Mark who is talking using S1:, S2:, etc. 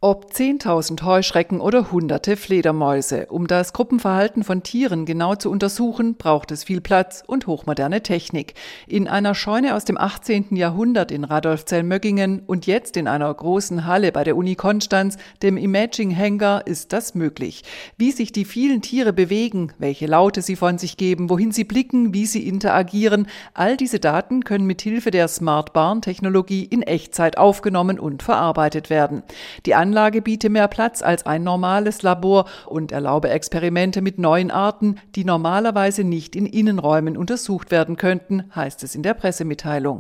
S1: Ob 10.000 Heuschrecken oder Hunderte Fledermäuse. Um das Gruppenverhalten von Tieren genau zu untersuchen, braucht es viel Platz und hochmoderne Technik. In einer Scheune aus dem 18. Jahrhundert in Radolfzell-Möggingen und jetzt in einer großen Halle bei der Uni Konstanz, dem Imaging Hangar, ist das möglich. Wie sich die vielen Tiere bewegen, welche Laute sie von sich geben, wohin sie blicken, wie sie interagieren, all diese Daten können mit Hilfe der Smart Barn-Technologie in Echtzeit aufgenommen und verarbeitet werden. Die Anlage biete mehr Platz als ein normales Labor und erlaube Experimente mit neuen Arten, die normalerweise nicht in Innenräumen untersucht werden könnten, heißt es in der Pressemitteilung.